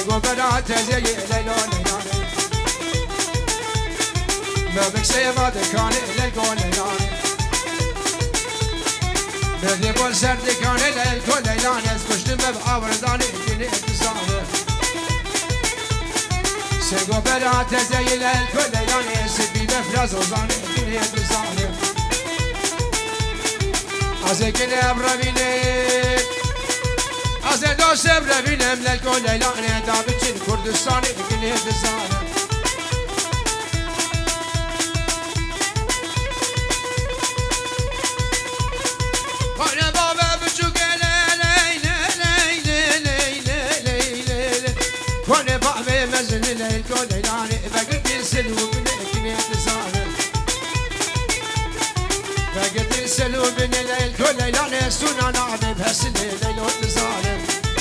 سيقو برات زي ليلون ليلاني ما بكسي ما دكاني ليلون ليلاني بدي بول سر دكاني ليلون ليلاني اسكشت مبعورداني ديني اتصالي سيقو برات زي ليلون ليلاني سبي بفرز وزاني ديني اتصالي ازكني ابرميني ازه دوست ابرمينم للكل ليلاني دابتشين كردستاني ديني اتصالي مزن ليلكو ليلاني بقيت السلو بنكني تصالح بقيت السلو بن ليلكو ليلاني سنة نعمي بهالسنة ليلو تصالح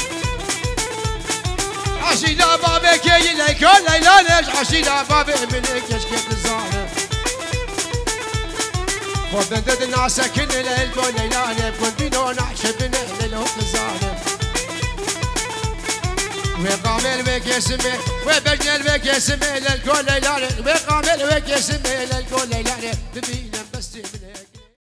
عشيلا بابك ليلكو ليلاني عشيلا بابك منك يشكي تصالح وبدد الناس كن ليلكو ليلاني بودينو نعشب ليلو تصالح وقامل بك يسمي وبجنل بك يسمي للكل ليلاني وقامل بك يسمي للكل ليلاني